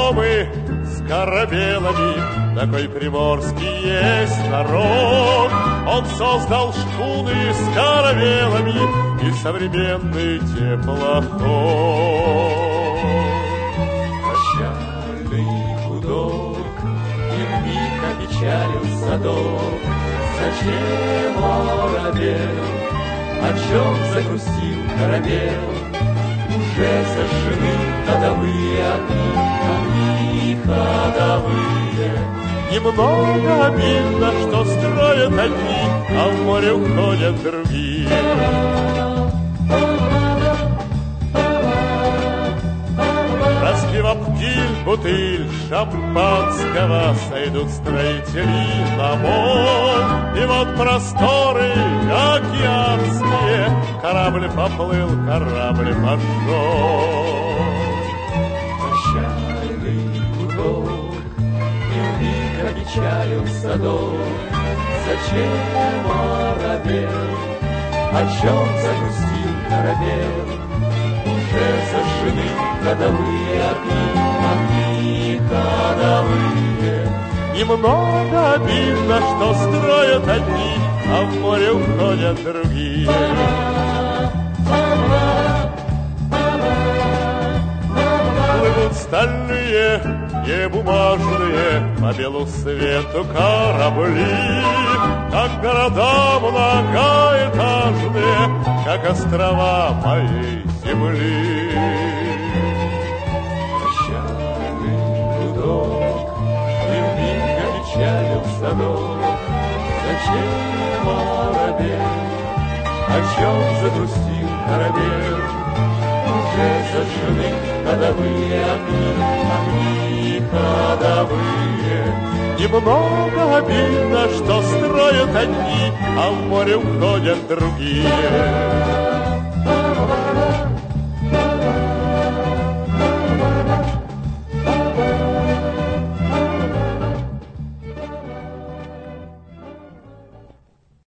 знакомы с корабелами. Такой приморский есть народ. Он создал шхуны с каравелами и современный теплоход. Прощальный гудок, и вмиг опечалил садок. Зачем оробел, о чем загрустил корабел? Уже зажжены ходовые огни ходовые. Немного обидно, что строят одни, а в море уходят другие. Разбив птиль, бутыль шампанского, сойдут строители на море. И вот просторы океанские, корабль поплыл, корабль пошел. Прощальный гудок, и вмиг опечалил садок. Зачем оробел, о чем загрустил корабел? Уже зажжены ходовые огни ходовые. Немного обидно, что строят одни, а в море уходят другие. Плывут стальные, не бумажные, по белу свету корабли, как города многоэтажные, как острова моей земли. Прощальный гудок, и вмиг опечалил садок. Зачем оробел, о чем загрустил корабел? Уже зажжены ходовые огни ходовые. Немного обидно, что строят одни, а в море уходят другие.